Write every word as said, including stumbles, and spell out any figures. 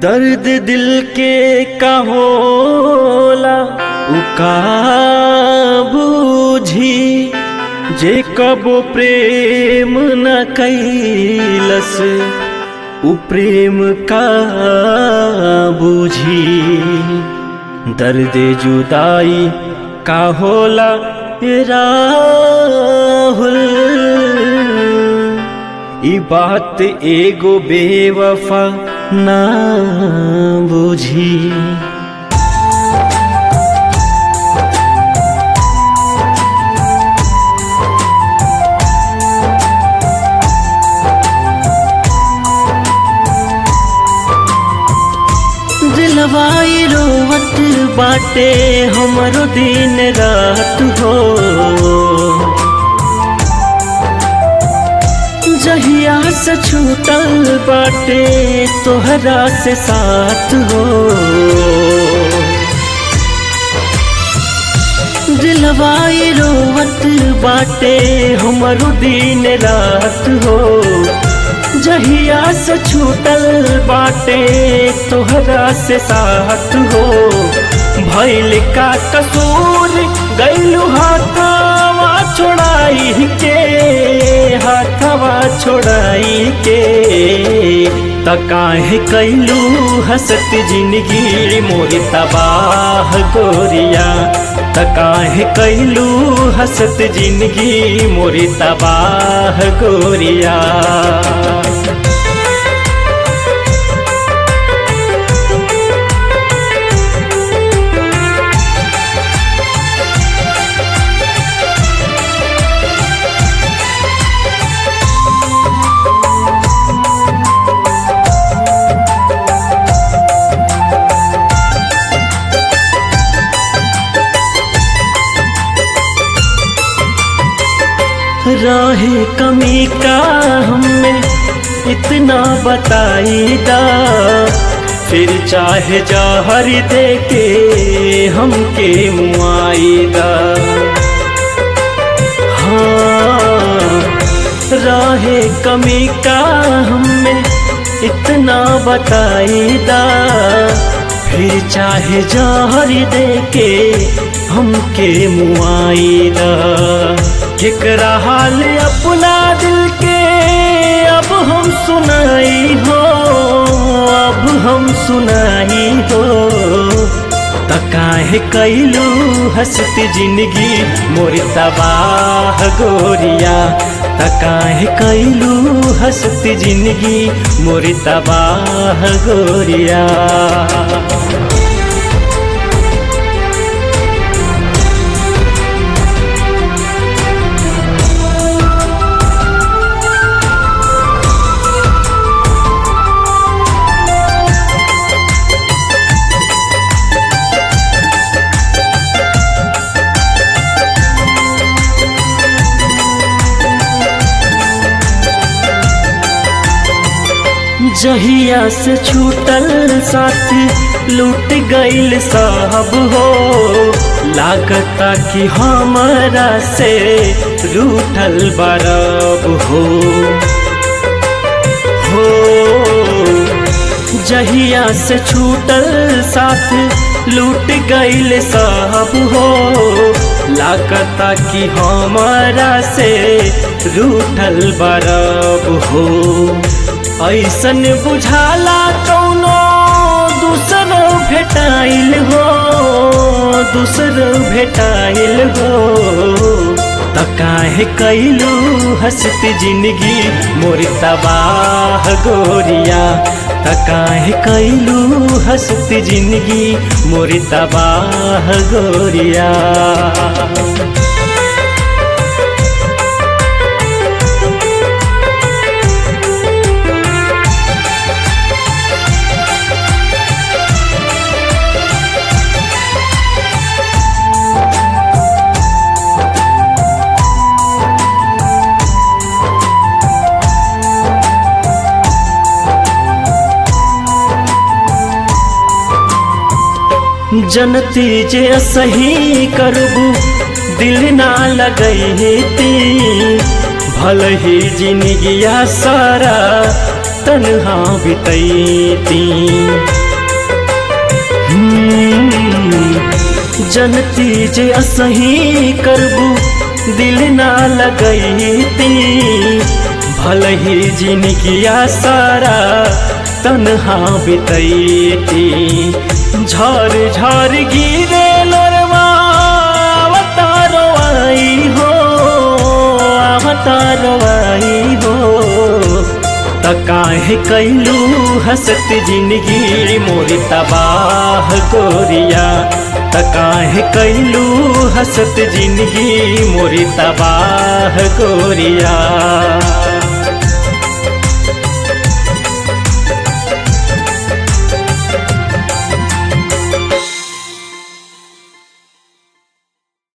दर्द दिल के का होला उ का बूझी जे कबो प्रेम न कैलस उ प्रेम का बूझी। दर्द जुदाई का होला ए राहुल ई बात एगो बेवफा ना बुझी। दिलवाई रोवत बाटे हमरो दिन रात हो, जहिया से छूटल बाटे तोहरा से साथ हो। दिलवाई रोवत बाटे हमरो दिन रात हो, जहिया से छूटल बाटे तोहरा से साथ हो। भइल का कसूर गइलू हाथवा छोड़ाई के, हाथवा छोड़ाई के त काहे कैलू हंसत जिंदगी मोरी तबाह गोरिया। त काहे कैलू हंसत जिंदगी मोरी तबाह गोरिया। राहे कमी का हमें इतना बताई दा, फिर चाहे जहर दे के हमके मुआईदा। हाँ राहे कमी का हमें इतना बताई दा, फिर चाहे जहर दे के हमके मुआईदा। केकरा हाल अपना दिल के अब हम सुनाई हो, अब हम सुनाई हो। त काहे कैलू हंसत जिंदगी मोरी तबाह गोरिया। त काहे कैलू हंसत जिंदगी मोरी तबाह गोरिया। जहिया से छूटल साथी लूट गइल सब हो, लागता कि हमारा से रूठल बरब हो। हो जहिया से छूटल साथी लूट गइल सब हो, लागता कि हमारा से रूठल बरब हो। ऐसन बुझाला कौनो दूसर भेटाइल हो, दूसर भेटाइल हो। त काहे कैलू हंसत जिंदगी मोरी तबाह गोरिया। त काहे कैलू हंसत जिंदगी मोरी तबाह गोरिया। जनती जे सही करबू दिल ना लगैती, भल ही जिंदगिया सारा तन्हा बितैती। जनती जे असही करबू दिल ना लगैती, भले ही जिनगिया सारा तन्हा बितैती। झर झर गिरे लोरवा अवतारो आई हो, अवतारो आई हो। त काहे कैलू हसत जिंदगी मोरी तबाह गोरिया, त काहे कैलू हसत जिंदगी मोरी तबाह गोरिया।